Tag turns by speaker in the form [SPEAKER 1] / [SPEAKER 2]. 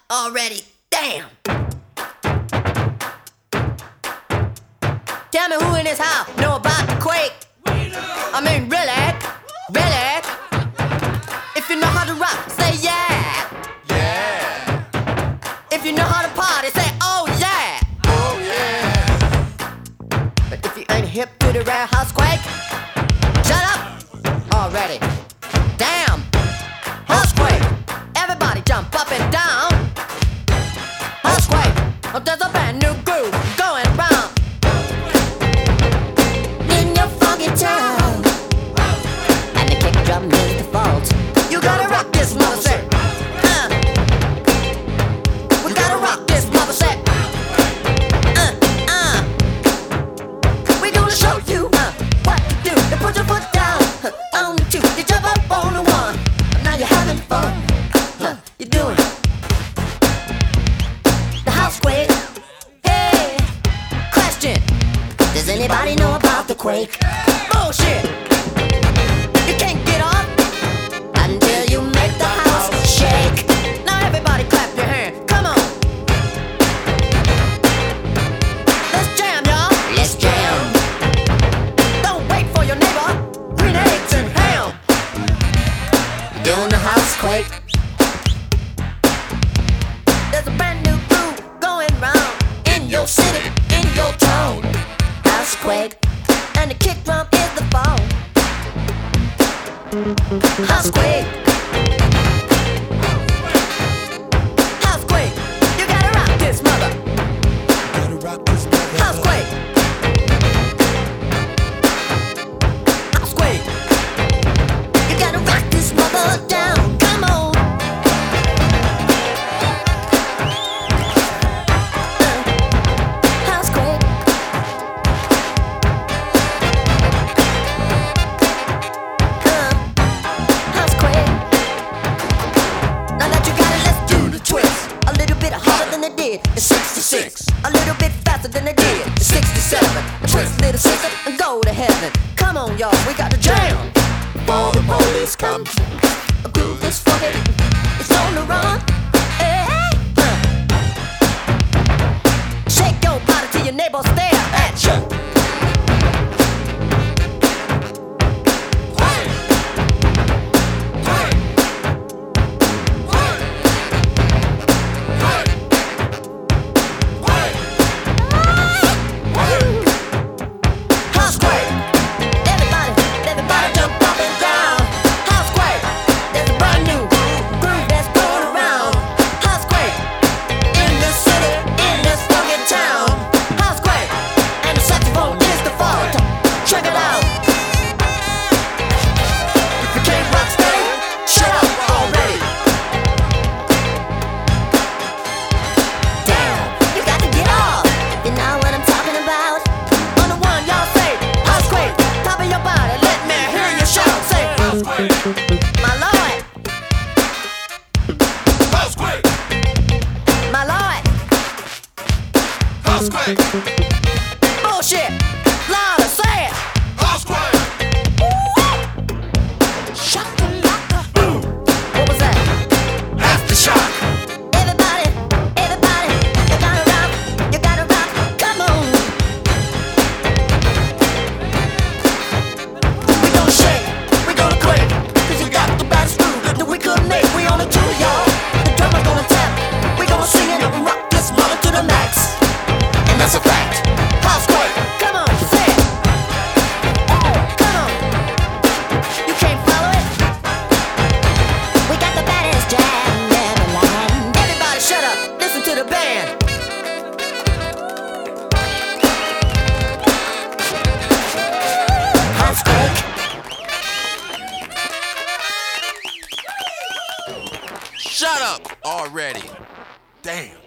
[SPEAKER 1] already. Damn. Tell me who in this house know about the quake? I mean, really? Really? If you know how to rock, say yeah.
[SPEAKER 2] Yeah.
[SPEAKER 1] If you know how to party, say oh yeah.
[SPEAKER 2] Oh yeah.
[SPEAKER 1] But if you ain't hip to the rare house quake, shut up already. Damn. House quake. Everybody jump up and down. House quake. Oh, there's a brand new groove going round. In your funky town. And the kick drum is the fault. You gotta rock this mother set. We gotta rock this mother set. We gonna show you what to do. You put your foot down on the two. You jump up on the one. Now you're having fun. You're doing the house quake. Hey, question. Does anybody know about the quake? Bullshit. You can't get off until you make the house shake. Now everybody clap your hands. Come on. Let's jam, y'all. Let's jam. Don't wait for your neighbor. Green eggs and ham. Doing the house quake. There's a brand new groove going round in your city, in your town. House quake. And the kick drum is the ball. House quake. House quake. You gotta rock this mother. House quake. House quake. You gotta rock this mother down. Come on. House quake. House quake. Now that you got it, let's do the twist. A little bit harder than they did in 66. A little bit faster than they did in 67. Twist, little sister, and go to heaven. Come on, y'all, we got the jam.
[SPEAKER 2] Before the police come.
[SPEAKER 1] A groove is funky, it's on the run. Hey, shake your body till your neighbors stare at you. House quake. Everybody jump up and down. House quake. There's a brand new groove that's going around. House quake. In the city, in this funky town. House quake. And the saxophone is the fault. Check it out. If you can't rock steady, shut up already. Damn, you got to get off. You know what I'm talking about? On the one, y'all say, house quake. Top of your body, let me hear you shout. Say, house quake. My lord,
[SPEAKER 2] House quake.
[SPEAKER 1] my lord.
[SPEAKER 2] House quake.
[SPEAKER 1] Bullshit. Louder, say it.
[SPEAKER 2] House quake.
[SPEAKER 1] What was that?
[SPEAKER 2] Aftershock.
[SPEAKER 1] Everybody, you gotta rock, come on. We gonna shake, we gonna quake, 'cause you got the bass groove that we could make. We on the tour, y'all. The drummer's gonna tap, we gonna sing it and rock this mother to the max.
[SPEAKER 2] And that's a fact.
[SPEAKER 1] House quake, come on, say it. Come on, you can't follow it. We got the baddest jam ever land. Everybody shut up, listen to the band. House quake.
[SPEAKER 2] Shut up already. Damn.